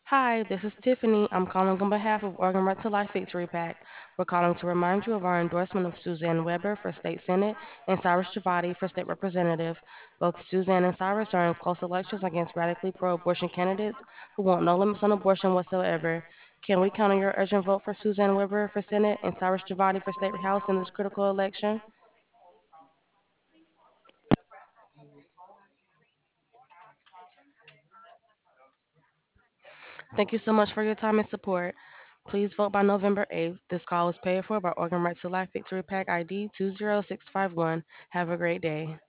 Hi, this is Tiffany. I'm calling on behalf of Oregon Right to Life Victory PAC. We're calling to remind you of our endorsement of Suzanne Weber for State Senate and Cyrus Javati for State Representative. Both Suzanne and Cyrus are in close elections against radically pro abortion candidates who want no limits on abortion whatsoever. Can we count on your urgent vote for Suzanne Weber for Senate and Cyrus Javati for State House in this critical election? Thank you so much for your time and support. Please vote by November 8th. This call is paid for by Oregon Right to Life Victory PAC ID 20651. Have a great day.